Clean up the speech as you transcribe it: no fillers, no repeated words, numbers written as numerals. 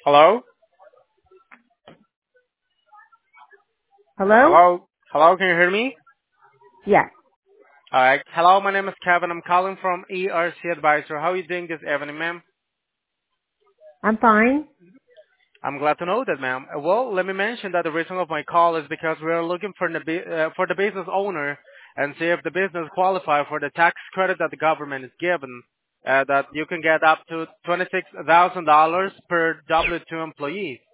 Hello? Hello? Hello? Hello, can you hear me? Yes, Alright. Hello, my name is Kevin. I'm calling from ERC Advisor. How are you doing this evening, ma'am? I'm fine. I'm glad to know that, ma'am. Well, let me mention that the reason of my call is because we are looking for for the business owner and see if the business qualify for the tax credit that the government is given, that you can get up to $26,000 per W-2 employee.